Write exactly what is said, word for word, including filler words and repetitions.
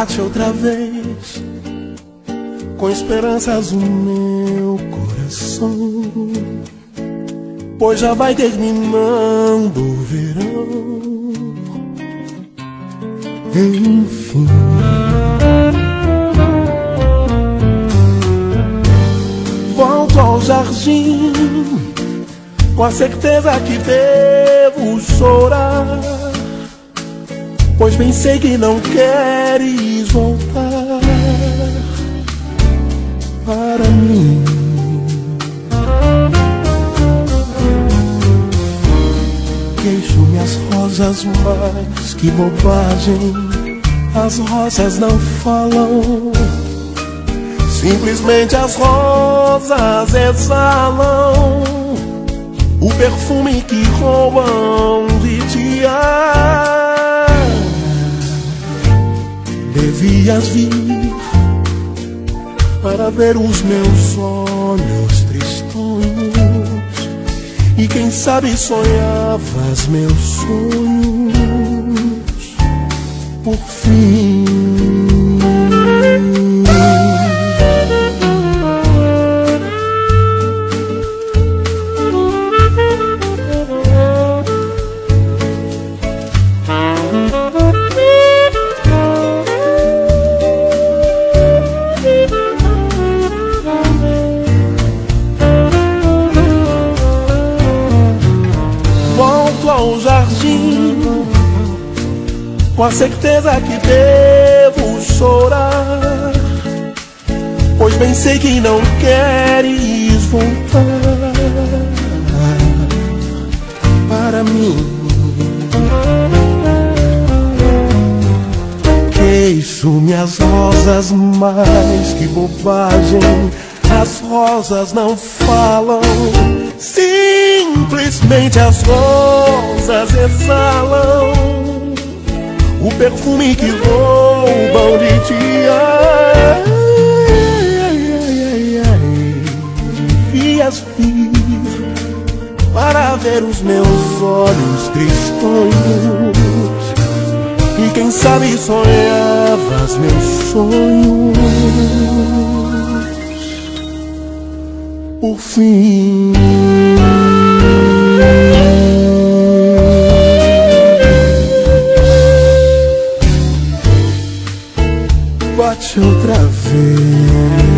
bate outra vez, com esperanças o meu coração, pois já vai terminando o verão. Enfim, volto ao jardim, com a certeza que devo chorar, pois bem sei que não queres voltar para mim. Queixo-me as rosas, mas que bobagem, as rosas não falam, simplesmente as rosas exalam o perfume que roubam de ti. Devias vir para ver os meus olhos tristonhos, e quem sabe sonhavas meus sonhos por fim. Ao jardim, com a certeza que devo chorar, pois bem sei que não queres voltar para mim. Queixo-me as rosas, mas que bobagem, as rosas não falam, simplesmente as rosas exalam o perfume que roubam de ti. Ai, ai, ai, ai. Devias vir para ver os meus olhos tristonhos, e quem sabe sonhavas meus sonhos por fim. Bate outra vez.